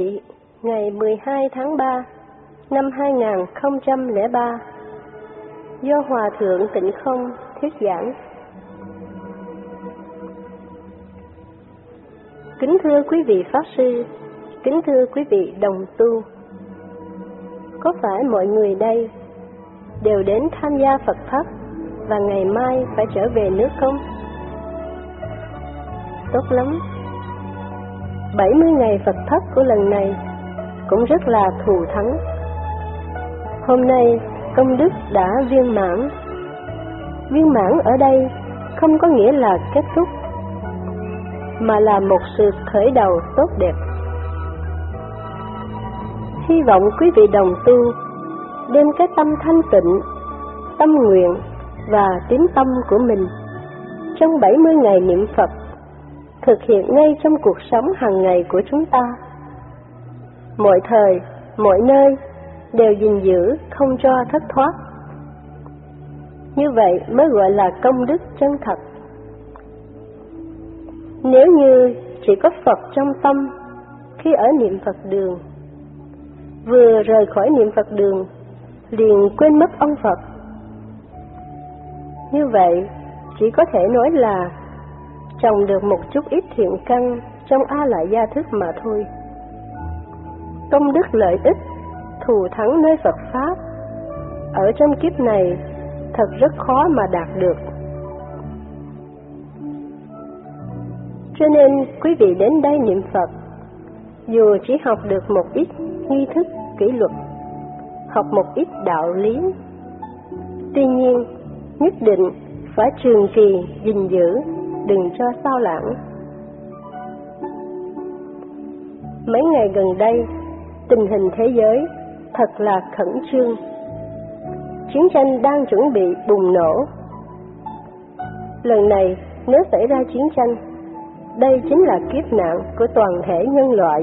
Thị, ngày 12 tháng 3 năm 2003, do Hòa Thượng Tịnh Không thuyết giảng. Kính thưa quý vị Pháp Sư, kính thưa quý vị đồng tu, có phải mọi người đây đều đến tham gia Phật Pháp và ngày mai phải trở về nước không? Tốt lắm. 70 ngày Phật Pháp của lần này cũng rất là thù thắng. Hôm nay công đức đã viên mãn. Viên mãn ở đây không có nghĩa là kết thúc, mà là một sự khởi đầu tốt đẹp. Hy vọng quý vị đồng tu đem cái tâm thanh tịnh, tâm nguyện và tín tâm của mình trong 70 ngày niệm Phật thực hiện ngay trong cuộc sống hàng ngày của chúng ta. Mọi thời, mọi nơi đều gìn giữ không cho thất thoát. Như vậy mới gọi là công đức chân thật. Nếu như chỉ có Phật trong tâm khi ở niệm Phật đường, vừa rời khỏi niệm Phật đường liền quên mất ông Phật, như vậy chỉ có thể nói là trồng được một chút ít thiện căn trong A Lại Gia thức mà thôi. Công đức lợi ích thù thắng nơi Phật Pháp ở trong kiếp này thật rất khó mà đạt được. Cho nên quý vị đến đây niệm Phật, dù chỉ học được một ít nghi thức kỷ luật, học một ít đạo lý, tuy nhiên nhất định phải trường kỳ gìn giữ, đừng cho sao lãng. Mấy ngày gần đây, tình hình thế giới thật là khẩn trương. Chiến tranh đang chuẩn bị bùng nổ. Lần này nếu xảy ra chiến tranh, đây chính là kiếp nạn của toàn thể nhân loại.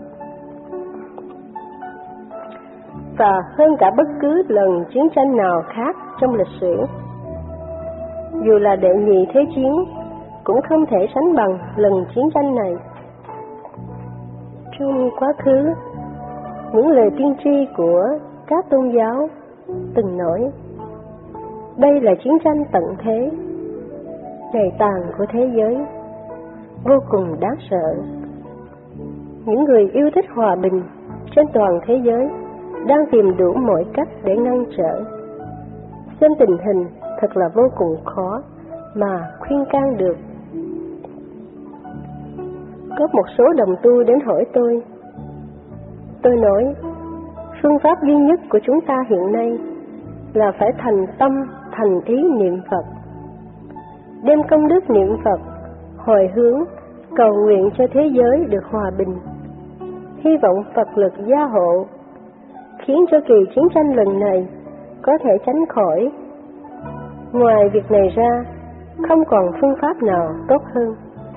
Và hơn cả bất cứ lần chiến tranh nào khác trong lịch sử, dù là đệ nhị thế chiến cũng không thể sánh bằng lần chiến tranh này. Trong quá khứ, những lời tiên tri của các tôn giáo từng nói đây là chiến tranh tận thế, ngày tàn của thế giới, vô cùng đáng sợ. Những người yêu thích hòa bình trên toàn thế giới đang tìm đủ mọi cách để ngăn trở. Xem tình hình thật là vô cùng khó mà khuyên can được. Có một số đồng tu đến hỏi tôi. Tôi nói, phương pháp duy nhất của chúng ta hiện nay là phải thành tâm, thành ý niệm Phật. Đem công đức niệm Phật, hồi hướng, cầu nguyện cho thế giới được hòa bình. Hy vọng Phật lực gia hộ, khiến cho kỳ chiến tranh lần này có thể tránh khỏi. Ngoài việc này ra, không còn phương pháp nào tốt hơn.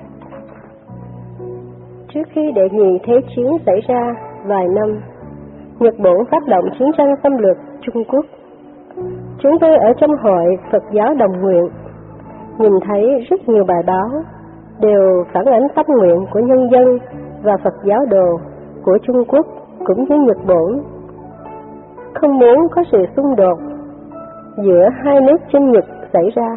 Trước khi đệ nhị thế chiến xảy ra vài năm, Nhật Bản phát động chiến tranh xâm lược Trung Quốc. Chúng tôi ở trong hội Phật giáo Đồng Nguyện nhìn thấy rất nhiều bài báo đều phản ánh tâm nguyện của nhân dân và Phật giáo đồ của Trung Quốc cũng như Nhật Bản, không muốn có sự xung đột giữa hai nước Trung Nhật xảy ra.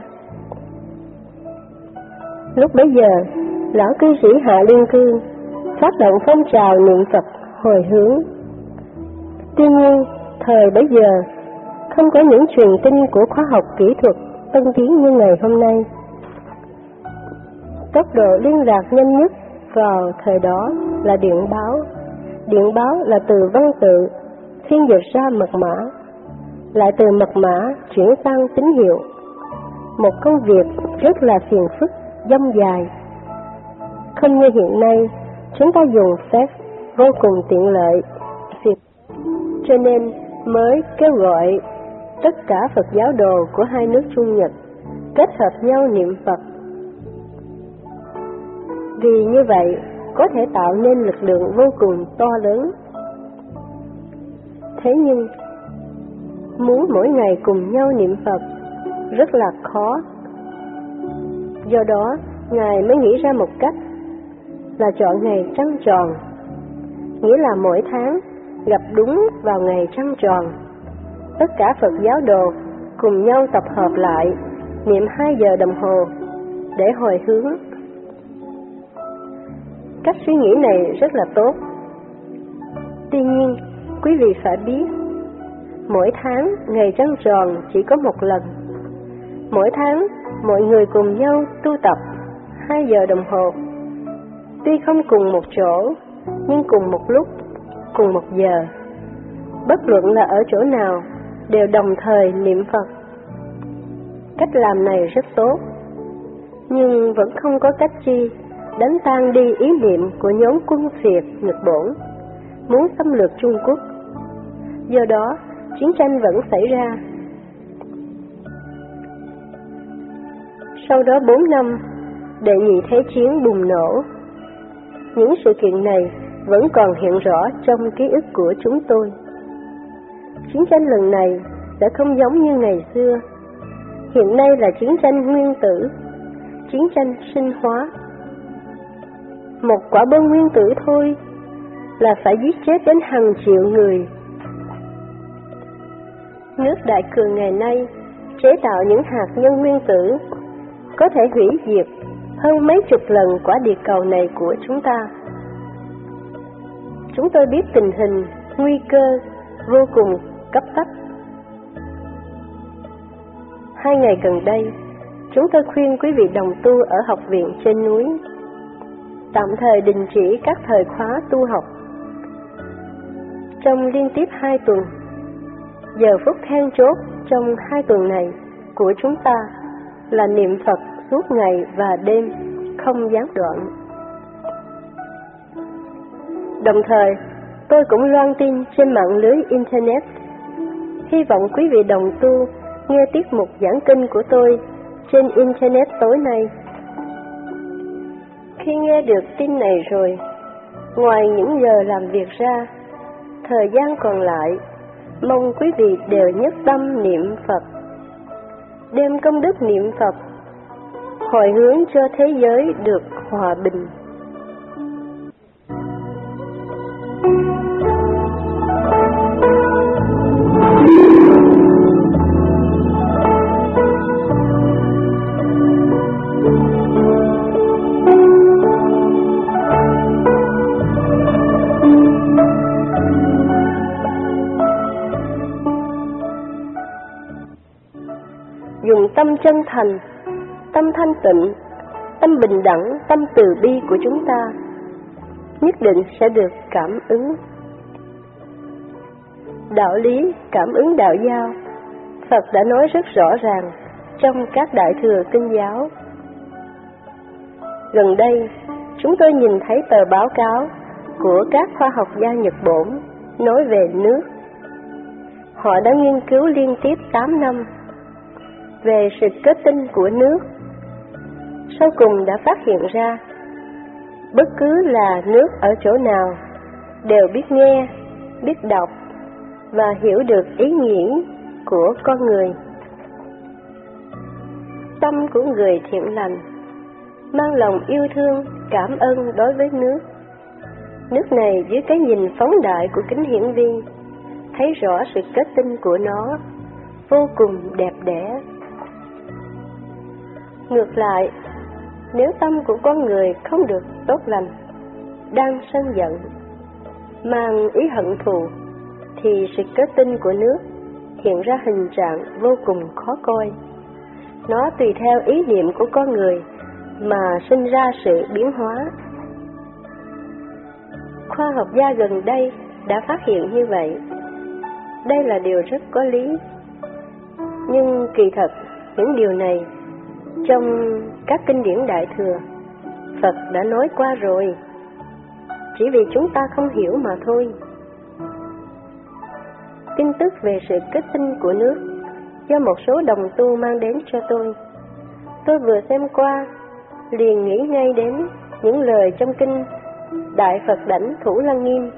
Lúc bấy giờ, lão cư sĩ Hạ Liên Cương phát động phong trào niệm Phật hồi hướng. Tuy nhiên, thời bấy giờ không có những truyền tin của khoa học kỹ thuật tân tiến như ngày hôm nay. Tốc độ liên lạc nhanh nhất vào thời đó là điện báo. Điện báo là từ văn tự phiên dịch ra mật mã, lại từ mật mã chuyển sang tín hiệu. Một công việc rất là phiền phức, dông dài. Không như hiện nay, chúng ta dùng fax vô cùng tiện lợi. Cho nên mới kêu gọi tất cả Phật giáo đồ của hai nước Trung Nhật kết hợp nhau niệm Phật. Vì như vậy có thể tạo nên lực lượng vô cùng to lớn. Thế nhưng muốn mỗi ngày cùng nhau niệm Phật rất là khó. Do đó Ngài mới nghĩ ra một cách là chọn ngày trăng tròn, nghĩa là mỗi tháng gặp đúng vào ngày trăng tròn. Tất cả Phật giáo đồ cùng nhau tập hợp lại, niệm 2 giờ đồng hồ để hồi hướng. Cách suy nghĩ này rất là tốt. Tuy nhiên, quý vị phải biết, mỗi tháng ngày trăng tròn chỉ có một lần. Mỗi tháng mọi người cùng nhau tu tập 2 giờ đồng hồ. Tuy không cùng một chỗ, nhưng cùng một lúc, cùng một giờ. Bất luận là ở chỗ nào, đều đồng thời niệm Phật. Cách làm này rất tốt, nhưng vẫn không có cách chi đánh tan đi ý niệm của nhóm quân phiệt Nhật Bản muốn xâm lược Trung Quốc. Do đó, chiến tranh vẫn xảy ra. Sau đó 4 năm, Đệ Nhị Thế Chiến bùng nổ. Những sự kiện này vẫn còn hiện rõ trong ký ức của chúng tôi. Chiến tranh lần này đã không giống như ngày xưa. Hiện nay là chiến tranh nguyên tử, chiến tranh sinh hóa. Một quả bom nguyên tử thôi là phải giết chết đến hàng triệu người. Nước Đại Cường ngày nay chế tạo những hạt nhân nguyên tử có thể hủy diệt hơn mấy chục lần quả địa cầu này của chúng ta. Chúng tôi biết tình hình nguy cơ vô cùng cấp bách. 2 ngày gần đây, chúng tôi khuyên quý vị đồng tu ở học viện trên núi tạm thời đình chỉ các thời khóa tu học. Trong liên tiếp 2 tuần, giờ phút then chốt trong 2 tuần này của chúng ta là niệm Phật suốt ngày và đêm, không gián đoạn. Đồng thời, tôi cũng loan tin trên mạng lưới Internet. Hy vọng quý vị đồng tu nghe tiết mục giảng kinh của tôi trên Internet tối nay. Khi nghe được tin này rồi, ngoài những giờ làm việc ra, thời gian còn lại, mong quý vị đều nhất tâm niệm Phật, đem công đức niệm Phật, hồi hướng cho thế giới được hòa bình. Dùng tâm chân thành, tâm thanh tịnh, tâm bình đẳng, tâm từ bi của chúng ta, nhất định sẽ được cảm ứng. Đạo lý cảm ứng đạo giao, Phật đã nói rất rõ ràng trong các đại thừa kinh giáo. Gần đây, chúng tôi nhìn thấy tờ báo cáo của các khoa học gia Nhật Bản nói về nước. Họ đã nghiên cứu liên tiếp 8 năm về sự kết tinh của nước. Sau cùng đã phát hiện ra, bất cứ là nước ở chỗ nào đều biết nghe, biết đọc và hiểu được ý nghĩa của con người. Tâm của người thiện lành, mang lòng yêu thương, cảm ơn đối với nước. Nước này dưới cái nhìn phóng đại của kính hiển vi, thấy rõ sự kết tinh của nó, vô cùng đẹp đẽ. Ngược lại, nếu tâm của con người không được tốt lành, đang sân giận, mang ý hận thù, thì sự kết tinh của nước hiện ra hình trạng vô cùng khó coi. Nó tùy theo ý niệm của con người mà sinh ra sự biến hóa. Khoa học gia gần đây đã phát hiện như vậy. Đây là điều rất có lý. Nhưng kỳ thật, những điều này trong các kinh điển Đại Thừa, Phật đã nói qua rồi, chỉ vì chúng ta không hiểu mà thôi. Tin tức về sự kết tinh của nước do một số đồng tu mang đến cho tôi vừa xem qua, liền nghĩ ngay đến những lời trong kinh Đại Phật Đảnh Thủ Lăng Nghiêm.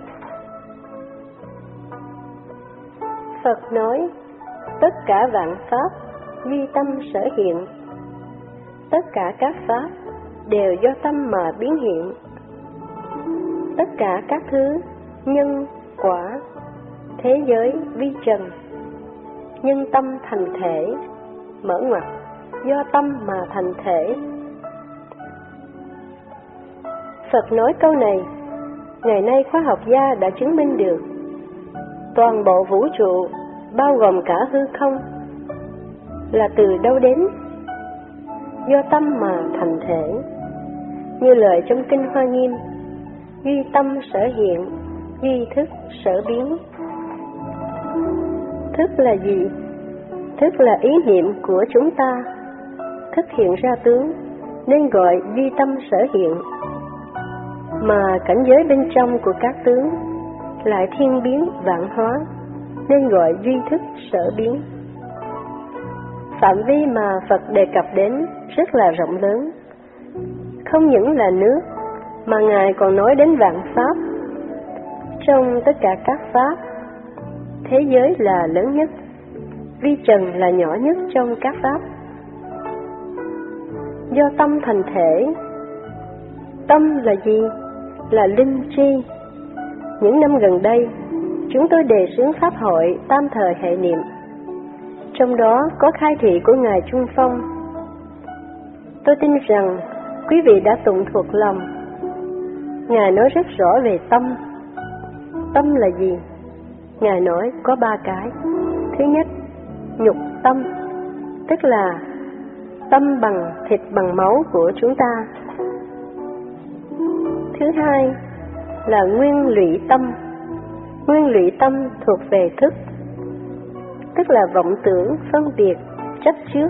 Phật nói, tất cả vạn pháp duy tâm sở hiện. Tất cả các pháp đều do tâm mà biến hiện. Tất cả các thứ nhân quả, thế giới vi trần, nhân tâm thành thể, mở ngoặt, do tâm mà thành thể. Phật nói câu này, ngày nay khoa học gia đã chứng minh được toàn bộ vũ trụ, bao gồm cả hư không, là từ đâu đến? Do tâm mà thành thể. Như lời trong Kinh Hoa Nghiêm, duy tâm sở hiện, duy thức sở biến. Thức là gì? Thức là ý niệm của chúng ta. Thức hiện ra tướng, nên gọi duy tâm sở hiện. Mà cảnh giới bên trong của các tướng lại thiên biến vạn hóa, nên gọi duy thức sở biến. Phạm vi mà Phật đề cập đến rất là rộng lớn. Không những là nước, mà Ngài còn nói đến vạn pháp. Trong tất cả các pháp, thế giới là lớn nhất, vi trần là nhỏ nhất trong các pháp. Do tâm thành thể. Tâm là gì? Là linh tri. Những năm gần đây, chúng tôi đề xướng pháp hội tam thời hệ niệm. Trong đó có khai thị của Ngài Trung Phong. Tôi tin rằng quý vị đã tụng thuộc lòng. Ngài nói rất rõ về tâm. Tâm là gì? Ngài nói có 3 cái. Thứ nhất, nhục tâm, tức là tâm bằng thịt bằng máu của chúng ta. Thứ hai là nguyên lụy tâm. Nguyên lụy tâm thuộc về thức, tức là vọng tưởng, phân biệt, chấp trước.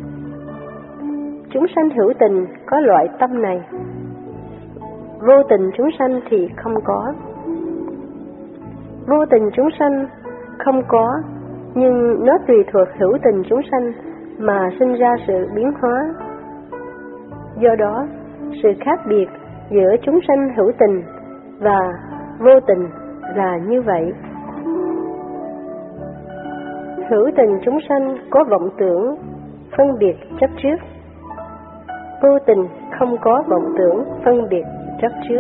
Chúng sanh hữu tình có loại tâm này, vô tình chúng sanh thì không có. Vô tình chúng sanh không có, nhưng nó tùy thuộc hữu tình chúng sanh mà sinh ra sự biến hóa. Do đó, sự khác biệt giữa chúng sanh hữu tình và vô tình là như vậy. Hữu tình chúng sanh có vọng tưởng, phân biệt, chấp trước. Vô tình không có vọng tưởng, phân biệt, chấp trước.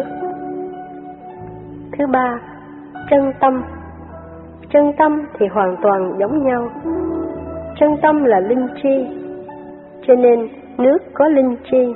Thứ ba, chân tâm. Chân tâm thì hoàn toàn giống nhau. Chân tâm là linh tri, cho nên nước có linh tri.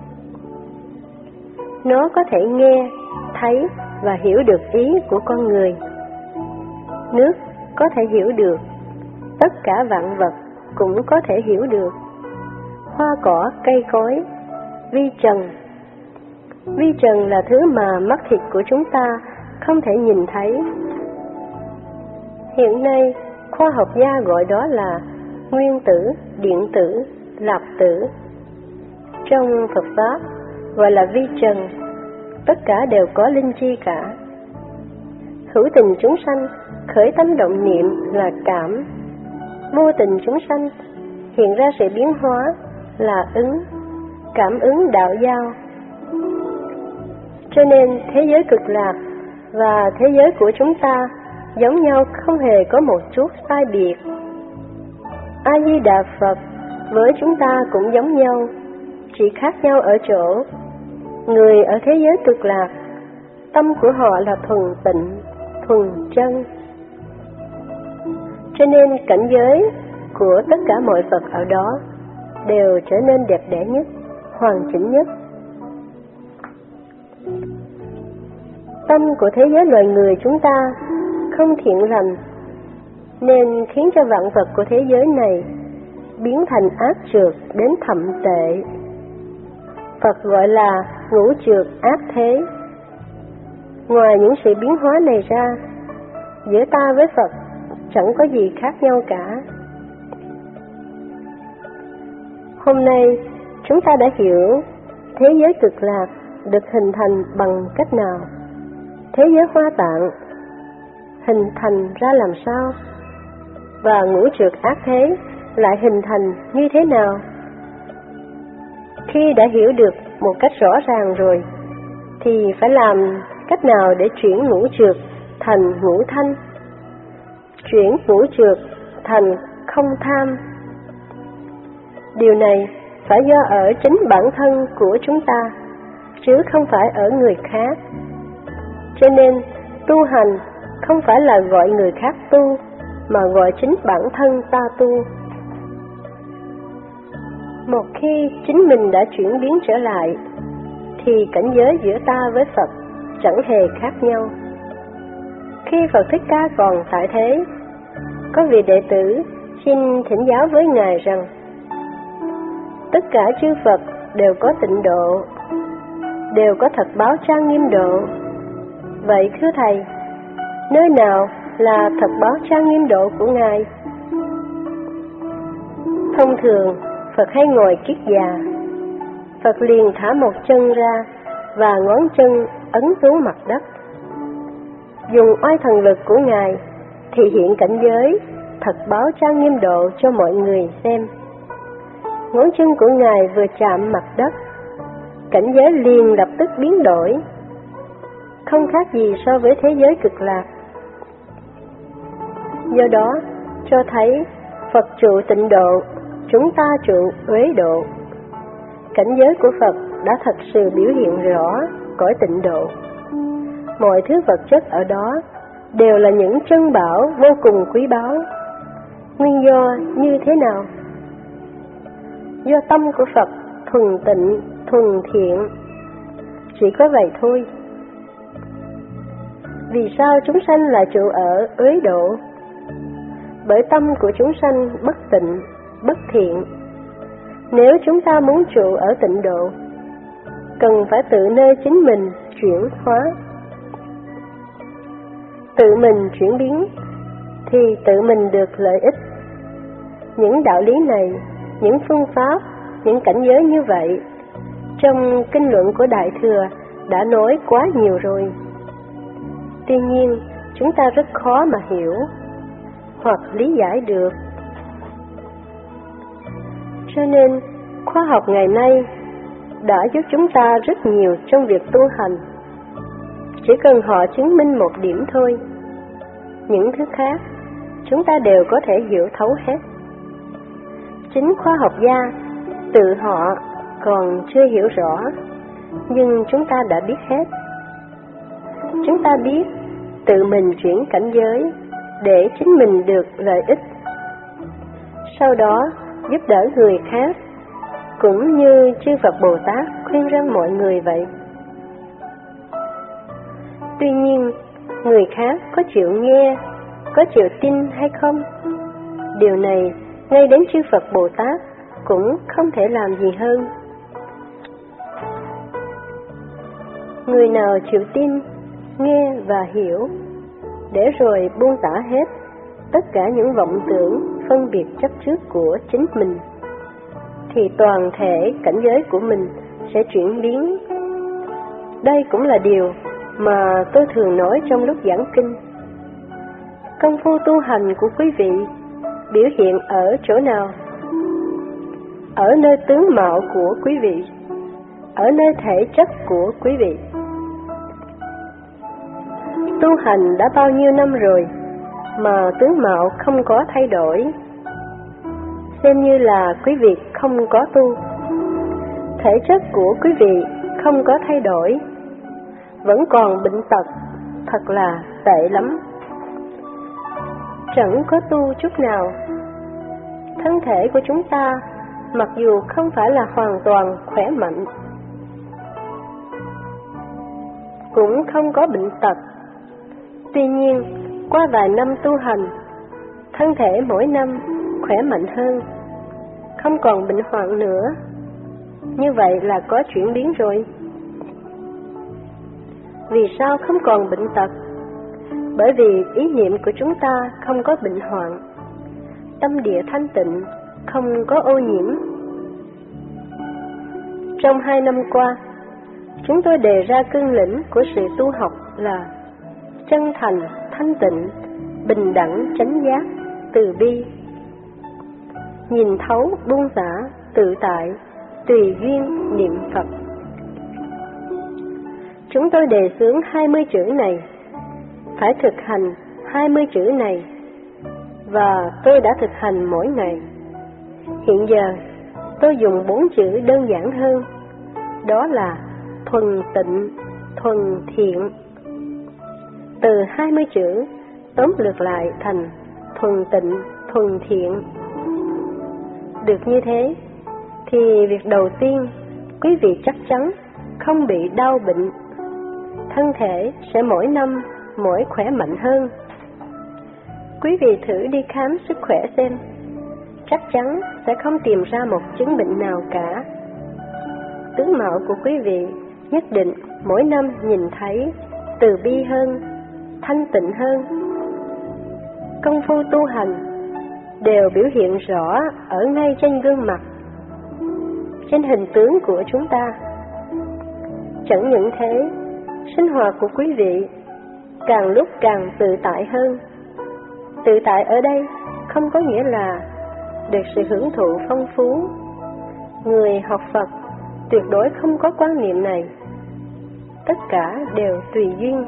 Nó có thể nghe, thấy và hiểu được ý của con người. Nước có thể hiểu được, tất cả vạn vật cũng có thể hiểu được. Hoa cỏ, cây cối, vi trần. Vi trần là thứ mà mắt thịt của chúng ta không thể nhìn thấy. Hiện nay, khoa học gia gọi đó là nguyên tử, điện tử, lạp tử. Trong Phật Pháp gọi là vi trần, tất cả đều có linh tri cả. Hữu tình chúng sanh khởi tâm động niệm là cảm. Vô tình chúng sanh hiện ra sự biến hóa là ứng, cảm ứng đạo giao. Cho nên thế giới cực lạc và thế giới của chúng ta giống nhau, không hề có một chút sai biệt. A Di Đà Phật với chúng ta cũng giống nhau, chỉ khác nhau ở chỗ người ở thế giới cực lạc, tâm của họ là thuần tịnh, thuần chân. Cho nên cảnh giới của tất cả mọi Phật ở đó đều trở nên đẹp đẽ nhất, hoàn chỉnh nhất. Tâm của thế giới loài người chúng ta không thiện lành, nên khiến cho vạn vật của thế giới này biến thành ác trược đến thậm tệ. Phật gọi là ngũ trược ác thế. Ngoài những sự biến hóa này ra, giữa ta với Phật chẳng có gì khác nhau cả. Hôm nay chúng ta đã hiểu thế giới cực lạc được hình thành bằng cách nào, thế giới Hoa Tạng hình thành ra làm sao, và ngũ trược ác thế lại hình thành như thế nào. Khi đã hiểu được một cách rõ ràng rồi, thì phải làm cách nào để chuyển ngũ trược thành ngũ thanh, chuyển ngũ trược thành không tham. Điều này phải do ở chính bản thân của chúng ta, chứ không phải ở người khác. Cho nên Tu hành không phải là gọi người khác tu, mà gọi chính bản thân ta tu. Một khi chính mình đã chuyển biến trở lại, thì cảnh giới giữa ta với Phật chẳng hề khác nhau. Khi Phật Thích Ca còn tại thế, có vị đệ tử xin thỉnh giáo với Ngài rằng tất cả chư Phật đều có tịnh độ, đều có thật báo trang nghiêm độ. Vậy thưa Thầy, nơi nào là thật báo trang nghiêm độ của Ngài? Thông thường, Phật hay ngồi kiết già. Phật liền thả một chân ra và ngón chân ấn xuống mặt đất. Dùng oai thần lực của Ngài thị hiện cảnh giới thật báo trang nghiêm độ cho mọi người xem. Ngón chân của Ngài vừa chạm mặt đất, cảnh giới liền lập tức biến đổi, không khác gì so với thế giới cực lạc. Do đó, cho thấy Phật trụ tịnh độ, chúng ta trụ uế độ. Cảnh giới của Phật đã thật sự biểu hiện rõ cõi tịnh độ. Mọi thứ vật chất ở đó đều là những trân bảo vô cùng quý báu. Nguyên do như thế nào? Do tâm của Phật thuần tịnh, thuần thiện. Chỉ có vậy thôi. Vì sao chúng sanh lại trụ ở uế độ? Bởi tâm của chúng sanh bất tịnh, bất thiện. Nếu chúng ta muốn trụ ở tịnh độ, cần phải tự nơi chính mình chuyển hóa. Tự mình chuyển biến thì tự mình được lợi ích. Những đạo lý này, những phương pháp, những cảnh giới như vậy, trong kinh luận của Đại Thừa đã nói quá nhiều rồi. Tuy nhiên, chúng ta rất khó mà hiểu hoặc lý giải được. Cho nên, khoa học ngày nay đã giúp chúng ta rất nhiều trong việc tu hành. Chỉ cần họ chứng minh một điểm thôi, những thứ khác chúng ta đều có thể hiểu thấu hết. Chính khoa học gia tự họ còn chưa hiểu rõ, nhưng chúng ta đã biết hết. Chúng ta biết tự mình chuyển cảnh giới để chính mình được lợi ích, sau đó giúp đỡ người khác, cũng như chư Phật Bồ Tát khuyên răn mọi người vậy. Tuy nhiên, người khác có chịu nghe, có chịu tin hay không? Điều này, ngay đến chư Phật Bồ Tát cũng không thể làm gì hơn. Người nào chịu tin, nghe và hiểu, để rồi buông xả hết tất cả những vọng tưởng, phân biệt chấp trước của chính mình, thì toàn thể cảnh giới của mình sẽ chuyển biến. Đây cũng là điều mà tôi thường nói trong lúc giảng kinh. Công phu tu hành của quý vị biểu hiện ở chỗ nào? Ở nơi tướng mạo của quý vị, ở nơi thể chất của quý vị. Tu hành đã bao nhiêu năm rồi mà tướng mạo không có thay đổi, xem như là quý vị không có tu. Thể chất của quý vị không có thay đổi, vẫn còn bệnh tật, thật là tệ lắm. Chẳng có tu chút nào. Thân thể của chúng ta mặc dù không phải là hoàn toàn khỏe mạnh, cũng không có bệnh tật. Tuy nhiên, qua vài năm tu hành, thân thể mỗi năm khỏe mạnh hơn, không còn bệnh hoạn nữa. Như vậy là có chuyển biến rồi. Vì sao không còn bệnh tật? Bởi vì ý niệm của chúng ta không có bệnh hoạn, tâm địa thanh tịnh, không có ô nhiễm. Trong 2 năm qua, chúng tôi đề ra cương lĩnh của sự tu học là chân thành, thanh tịnh, bình đẳng, chánh giác, từ bi, nhìn thấu, buông xả, tự tại, tùy duyên, niệm Phật. Chúng tôi đề xướng 20 chữ này, phải thực hành 20 chữ này, và tôi đã thực hành mỗi ngày. Hiện giờ, tôi dùng 4 chữ đơn giản hơn, đó là thuần tịnh, thuần thiện. từ 20 chữ tóm lược lại thành thuần tịnh, thuần thiện. Được như thế, thì việc đầu tiên, quý vị chắc chắn không bị đau bệnh, thân thể sẽ mỗi năm mỗi khỏe mạnh hơn. Quý vị thử đi khám sức khỏe xem, chắc chắn sẽ không tìm ra một chứng bệnh nào cả. Tướng mạo của quý vị nhất định mỗi năm nhìn thấy từ bi hơn, thanh tịnh hơn. Công phu tu hành đều biểu hiện rõ ở ngay trên gương mặt, trên hình tướng của chúng ta. Chẳng những thế, sinh hoạt của quý vị càng lúc càng tự tại hơn. Tự tại ở đây không có nghĩa là được sự hưởng thụ phong phú. Người học Phật tuyệt đối không có quan niệm này. Tất cả đều tùy duyên.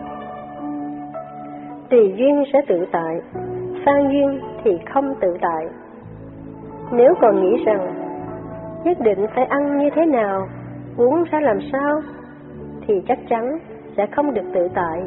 Tùy duyên sẽ tự tại, sang duyên thì không tự tại. Nếu còn nghĩ rằng nhất định phải ăn như thế nào, uống ra làm sao, thì chắc chắn sẽ không được tự tại.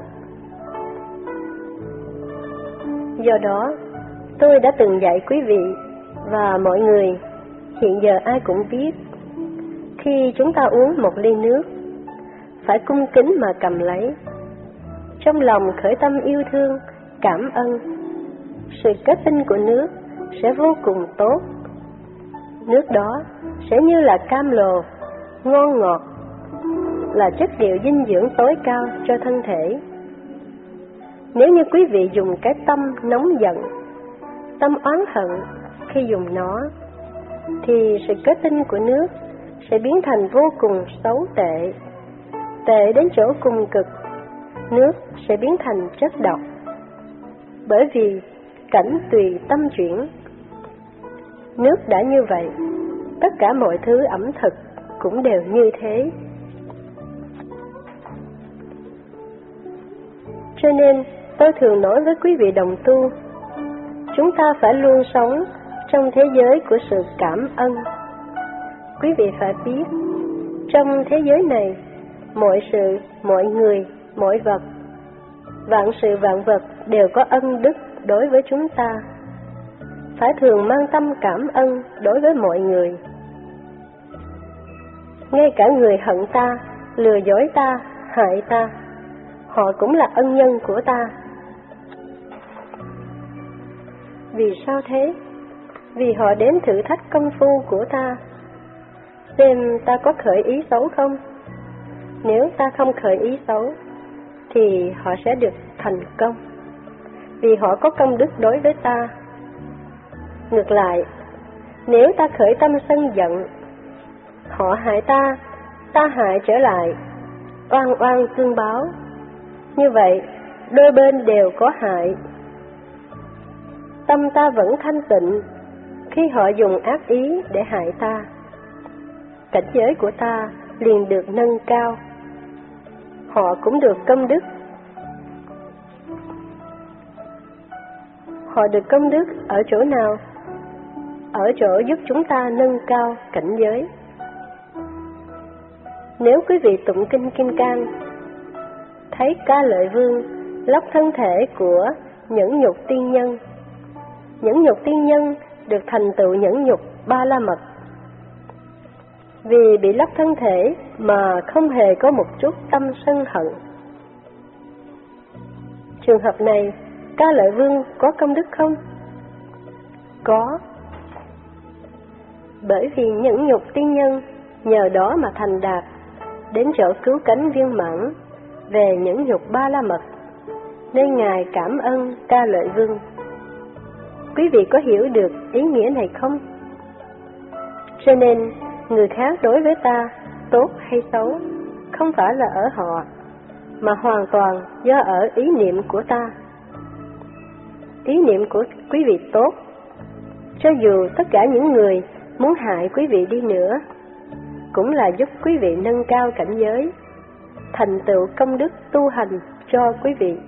Do đó, tôi đã từng dạy quý vị và mọi người, hiện giờ ai cũng biết, khi chúng ta uống một ly nước, phải cung kính mà cầm lấy, trong lòng khởi tâm yêu thương, cảm ơn. Sự kết tinh của nước sẽ vô cùng tốt. Nước đó sẽ như là cam lồ, ngon ngọt, là chất liệu dinh dưỡng tối cao cho thân thể. Nếu như quý vị dùng cái tâm nóng giận, tâm oán hận khi dùng nó, thì sự kết tinh của nước sẽ biến thành vô cùng xấu tệ. Tệ đến chỗ cùng cực, nước sẽ biến thành chất độc. Bởi vì cảnh tùy tâm chuyển. Nước đã như vậy, tất cả mọi thứ ẩm thực cũng đều như thế. Cho nên tôi thường nói với quý vị đồng tu, chúng ta phải luôn sống trong thế giới của sự cảm ơn. Quý vị phải biết, trong thế giới này, mọi sự, mọi người, mọi vật, vạn sự vạn vật đều có ân đức đối với chúng ta. Phải thường mang tâm cảm ơn đối với mọi người. Ngay cả người hận ta, lừa dối ta, hại ta, họ cũng là ân nhân của ta. Vì sao thế? Vì họ đến thử thách công phu của ta, xem ta có khởi ý xấu không. Nếu ta không khởi ý xấu, thì họ sẽ được thành công, vì họ có công đức đối với ta. Ngược lại, nếu ta khởi tâm sân giận, họ hại ta, ta hại trở lại, oan oan tương báo. Như vậy, đôi bên đều có hại. Tâm ta vẫn thanh tịnh khi họ dùng ác ý để hại ta. Cảnh giới của ta liền được nâng cao, họ cũng được công đức. Họ được công đức ở chỗ nào? Ở chỗ giúp chúng ta nâng cao cảnh giới. Nếu quý vị tụng kinh Kim Cang, thấy Ca Lợi Vương lóc thân thể của nhẫn nhục tiên nhân. Nhẫn nhục tiên nhân được thành tựu nhẫn nhục Ba La Mật. Vì bị lóc thân thể mà không hề có một chút tâm sân hận. Trường hợp này, Ca Lợi Vương có công đức không? Có. Bởi vì nhẫn nhục tiên nhân nhờ đó mà thành đạt đến chỗ cứu cánh viên mãn về nhẫn nhục Ba La Mật, nên Ngài cảm ơn Ca Lợi Vương. Quý vị có hiểu được ý nghĩa này không? Cho nên, người khác đối với ta, tốt hay xấu, không phải là ở họ, mà hoàn toàn do ở ý niệm của ta. Ý niệm của quý vị tốt, cho dù tất cả những người muốn hại quý vị đi nữa, cũng là giúp quý vị nâng cao cảnh giới, thành tựu công đức tu hành cho quý vị.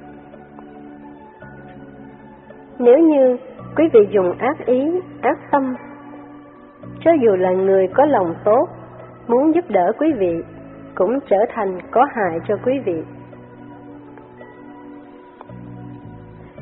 Nếu như quý vị dùng ác ý, ác tâm, cho dù là người có lòng tốt, muốn giúp đỡ quý vị, cũng trở thành có hại cho quý vị.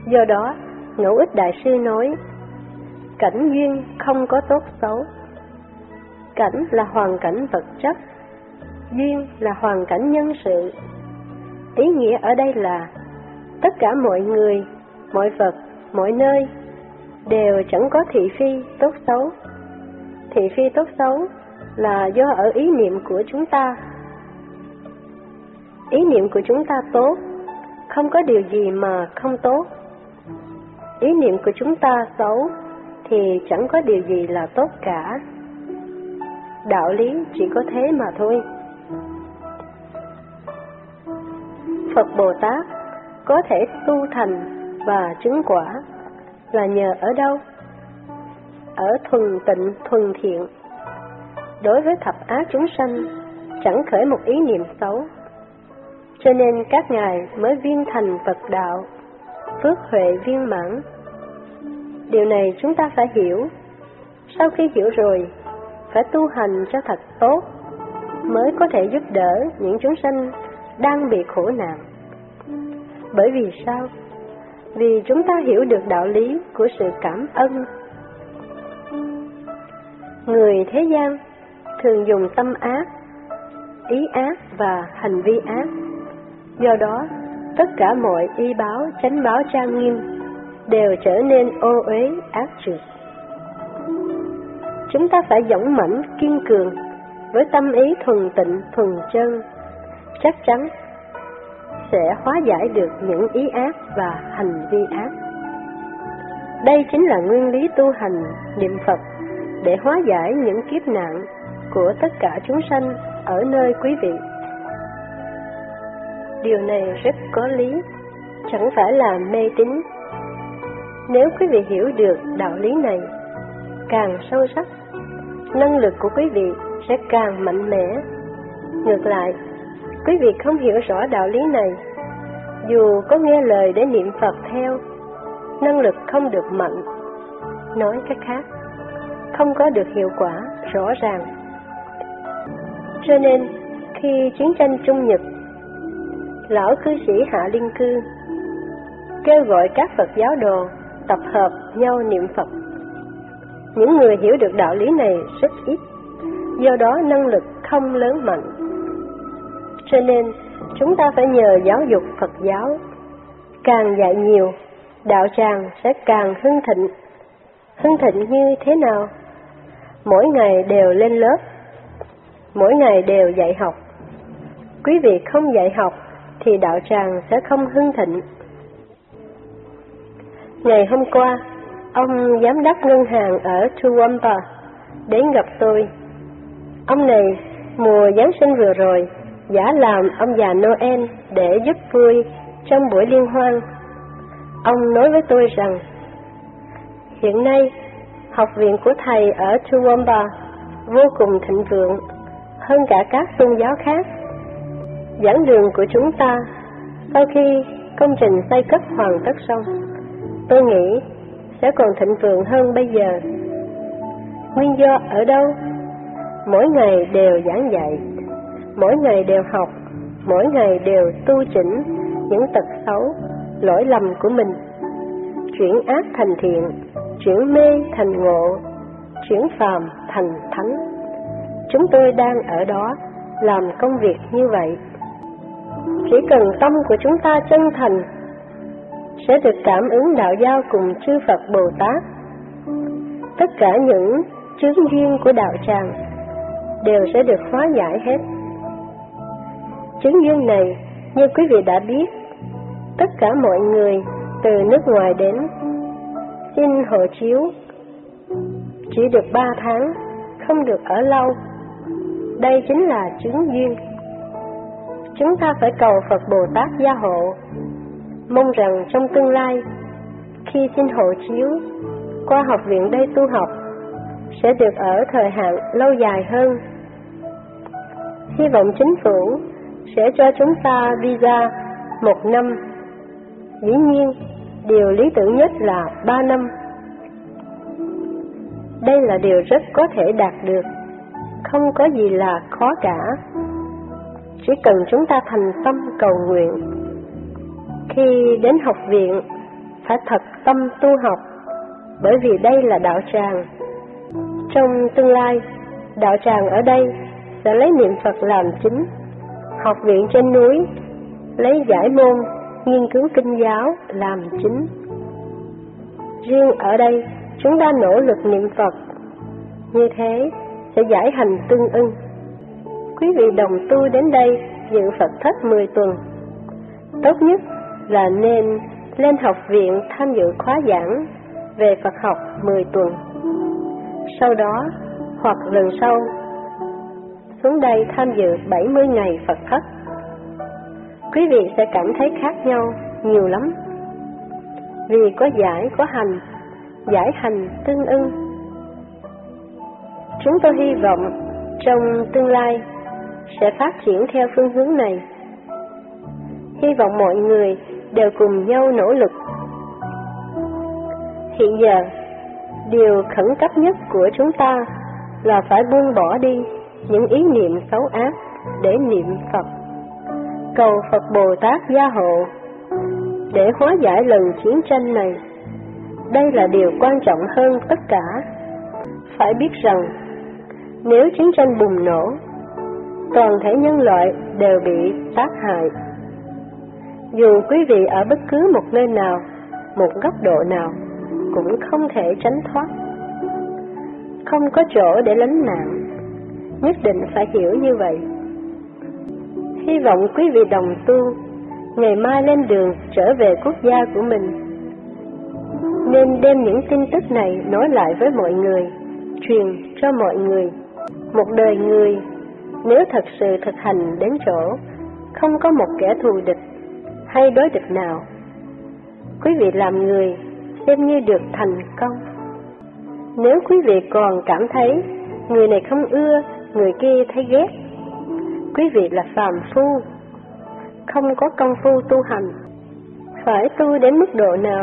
Do đó, Ngẫu Ích Đại Sư nói, cảnh duyên không có tốt xấu. Cảnh là hoàn cảnh vật chất, duyên là hoàn cảnh nhân sự. Ý nghĩa ở đây là tất cả mọi người, mọi vật, mọi nơi đều chẳng có thị phi tốt xấu. Thị phi tốt xấu là do ở ý niệm của chúng ta. Ý niệm của chúng ta tốt, không có điều gì mà không tốt. Ý niệm của chúng ta xấu thì chẳng có điều gì là tốt cả. Đạo lý chỉ có thế mà thôi. Phật Bồ Tát có thể tu thành và chứng quả là nhờ ở đâu? Ở thuần tịnh, thuần thiện. Đối với thập ác chúng sanh, chẳng khởi một ý niệm xấu. Cho nên các ngài mới viên thành Phật đạo, phước huệ viên mãn. Điều này chúng ta phải hiểu. Sau khi hiểu rồi, phải tu hành cho thật tốt, mới có thể giúp đỡ những chúng sanh đang bị khổ nạn. Bởi vì sao? Vì chúng ta hiểu được đạo lý của sự cảm ơn. Người thế gian thường dùng tâm ác, ý ác và hành vi ác. Do đó, tất cả mọi y báo, chánh báo trang nghiêm đều trở nên ô uế ác trược. Chúng ta phải dũng mãnh kiên cường với tâm ý thuần tịnh, thuần chân, chắc chắn sẽ hóa giải được những ý ác và hành vi ác. Đây chính là nguyên lý tu hành niệm Phật để hóa giải những kiếp nạn của tất cả chúng sanh ở nơi quý vị. Điều này rất có lý, chẳng phải là mê tín. Nếu quý vị hiểu được đạo lý này càng sâu sắc, năng lực của quý vị sẽ càng mạnh mẽ. Ngược lại, quý vị không hiểu rõ đạo lý này, dù có nghe lời để niệm Phật theo, năng lực không được mạnh. Nói cách khác, không có được hiệu quả rõ ràng. Cho nên, khi chiến tranh Trung Nhật, lão cư sĩ Hạ Liên Cư kêu gọi các Phật giáo đồ tập hợp nhau niệm Phật. Những người hiểu được đạo lý này rất ít, do đó năng lực không lớn mạnh. Cho nên, chúng ta phải nhờ giáo dục Phật giáo. Càng dạy nhiều, đạo tràng sẽ càng hưng thịnh. Hưng thịnh như thế nào? Mỗi ngày đều lên lớp, mỗi ngày đều dạy học. Quý vị không dạy học thì đạo tràng sẽ không hưng thịnh. Ngày hôm qua, ông giám đốc ngân hàng ở Toowoomba đến gặp tôi. Ông này mùa Giáng sinh vừa rồi giả làm ông già Noel để giúp vui trong buổi liên hoan. Ông nói với tôi rằng, hiện nay học viện của thầy ở Toowoomba vô cùng thịnh vượng hơn cả các tôn giáo khác. Giảng đường của chúng ta sau khi công trình xây cất hoàn tất xong, tôi nghĩ sẽ còn thịnh vượng hơn bây giờ. Nguyên do ở đâu? Mỗi ngày đều giảng dạy, mỗi ngày đều học, mỗi ngày đều tu chỉnh những tật xấu, lỗi lầm của mình, chuyển ác thành thiện, chuyển mê thành ngộ, chuyển phàm thành thánh. Chúng tôi đang ở đó làm công việc như vậy. Chỉ cần tâm của chúng ta chân thành, sẽ được cảm ứng đạo giao cùng chư Phật Bồ Tát. Tất cả những chướng duyên của đạo tràng đều sẽ được hóa giải hết. Chướng duyên này, như quý vị đã biết, tất cả mọi người từ nước ngoài đến xin hộ chiếu chỉ được 3 tháng, không được ở lâu. Đây chính là chướng duyên. Chúng ta phải cầu Phật Bồ Tát gia hộ, mong rằng trong tương lai, khi xin hộ chiếu qua học viện đây tu học, sẽ được ở thời hạn lâu dài hơn. Hy vọng chính phủ sẽ cho chúng ta visa 1 năm. Dĩ nhiên, điều lý tưởng nhất là 3 năm. Đây là điều rất có thể đạt được, không có gì là khó cả. Chỉ cần chúng ta thành tâm cầu nguyện. Khi đến học viện, phải thật tâm tu học, bởi vì đây là đạo tràng. Trong tương lai, đạo tràng ở đây sẽ lấy niệm Phật làm chính, học viện trên núi lấy giải môn nghiên cứu kinh giáo làm chính. Riêng ở đây chúng ta nỗ lực niệm Phật, như thế sẽ giải hành tương ưng. Quý vị đồng tu đến đây dự Phật thất 10 tuần, tốt nhất là nên lên học viện tham dự khóa giảng về Phật học 10 tuần. Sau đó hoặc lần sau xuống đây tham dự 70 ngày Phật thất. Quý vị sẽ cảm thấy khác nhau nhiều lắm, vì có giải có hành, giải hành tương ưng. Chúng tôi hy vọng trong tương lai sẽ phát triển theo phương hướng này. Hy vọng mọi người đều cùng nhau nỗ lực. Hiện giờ, điều khẩn cấp nhất của chúng ta là phải buông bỏ đi những ý niệm xấu ác để niệm Phật, cầu Phật Bồ Tát gia hộ để hóa giải lần chiến tranh này. Đây là điều quan trọng hơn tất cả. Phải biết rằng, nếu chiến tranh bùng nổ, toàn thể nhân loại đều bị tác hại. Dù quý vị ở bất cứ một nơi nào, một góc độ nào, cũng không thể tránh thoát. Không có chỗ để lánh nạn, nhất định phải hiểu như vậy. Hy vọng quý vị đồng tu ngày mai lên đường trở về quốc gia của mình, nên đem những tin tức này nói lại với mọi người, truyền cho mọi người. Một đời người nếu thật sự thực hành đến chỗ không có một kẻ thù địch hay đối địch nào, quý vị làm người xem như được thành công. Nếu quý vị còn cảm thấy người này không ưa, người kia thấy ghét, quý vị là phàm phu, không có công phu tu hành. Phải tu đến mức độ nào?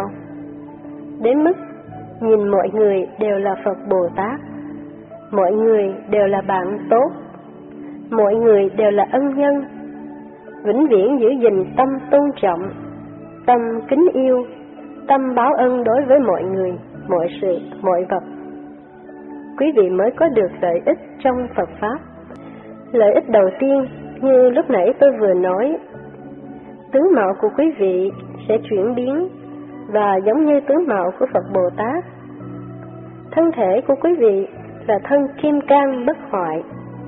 Đến mức nhìn mọi người đều là Phật Bồ Tát, mọi người đều là bạn tốt, mọi người đều là ân nhân, vĩnh viễn giữ gìn tâm tôn trọng, tâm kính yêu, tâm báo ân đối với mọi người, mọi sự, mọi vật. Quý vị mới có được lợi ích trong Phật Pháp. Lợi ích đầu tiên, như lúc nãy tôi vừa nói, tướng mạo của quý vị sẽ chuyển biến và giống như tướng mạo của Phật Bồ Tát. Thân thể của quý vị là thân kim cang bất hoại.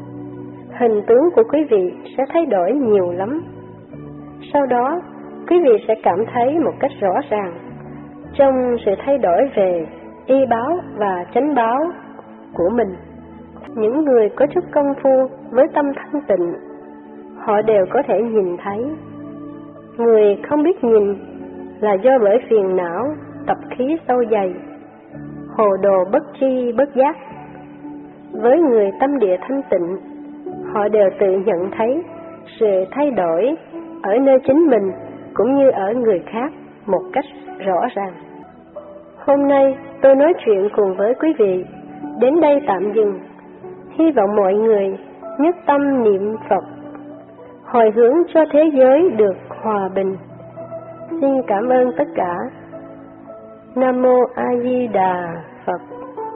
Hình tướng của quý vị sẽ thay đổi nhiều lắm. Sau đó, quý vị sẽ cảm thấy một cách rõ ràng trong sự thay đổi về y báo và chánh báo của mình. Những người có chút công phu với tâm thanh tịnh, họ đều có thể nhìn thấy. Người không biết nhìn là do bởi phiền não, tập khí sâu dày, hồ đồ bất tri bất giác. Với người tâm địa thanh tịnh, họ đều tự nhận thấy sự thay đổi ở nơi chính mình cũng như ở người khác một cách rõ ràng. Hôm nay tôi nói chuyện cùng với quý vị, đến đây tạm dừng. Hy vọng mọi người nhất tâm niệm Phật, hồi hướng cho thế giới được hòa bình. Xin cảm ơn tất cả. Nam Mô A Di Đà Phật.